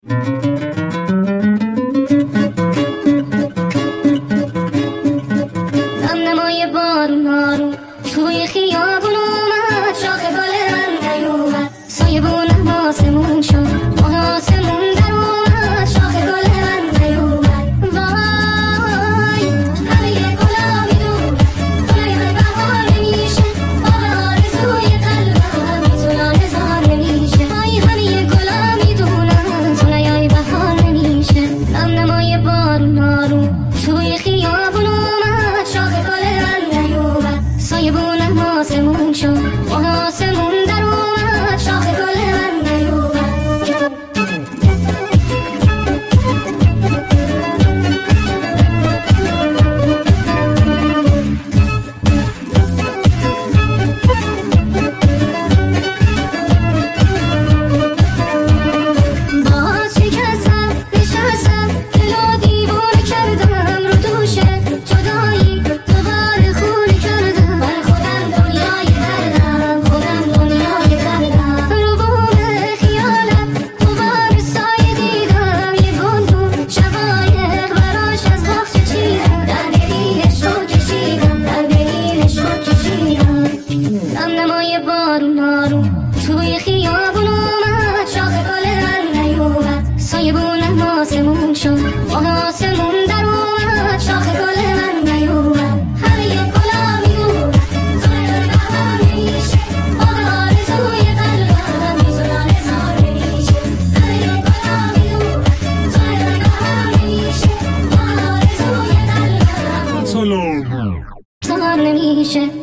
نمای بارون آروم توی خیابون اومد، شاخ گل من نیومد، سایه بونم آسمون شد، ماه آسمون در اومد، شاخ گل من نیومد. وای همه گلا میدونم گلای من بهار نمیشه، آب آرزوی قلبم بی تو لاهزار نمیشه. وای همه گلا میدونم تو نیای بهار نمیشه. نمای بارون آروم توی خیابون اومد، شاخ گل من نیومد، سایه بونم آسمون شد، ماه آسمون در اومد، شاخ گل من نیومد. باز شکستم نشستم دل و دیوونه کردم رو دوشه جدایی دوباره خونه کردم، بر خودم دنیای دردم، خودم دنیای دردم. رو بوم خیالم دوباره سایه دیدم، یه گندون شقایق براش از باغچه چیدم، در دلیلش رو کشیدم، در دلیلش رو کشیدم. نمای بارون آروم توی خیابون اومد، شاخ گل من نیومد، سایه بونم آسمون شد، ماه آسمون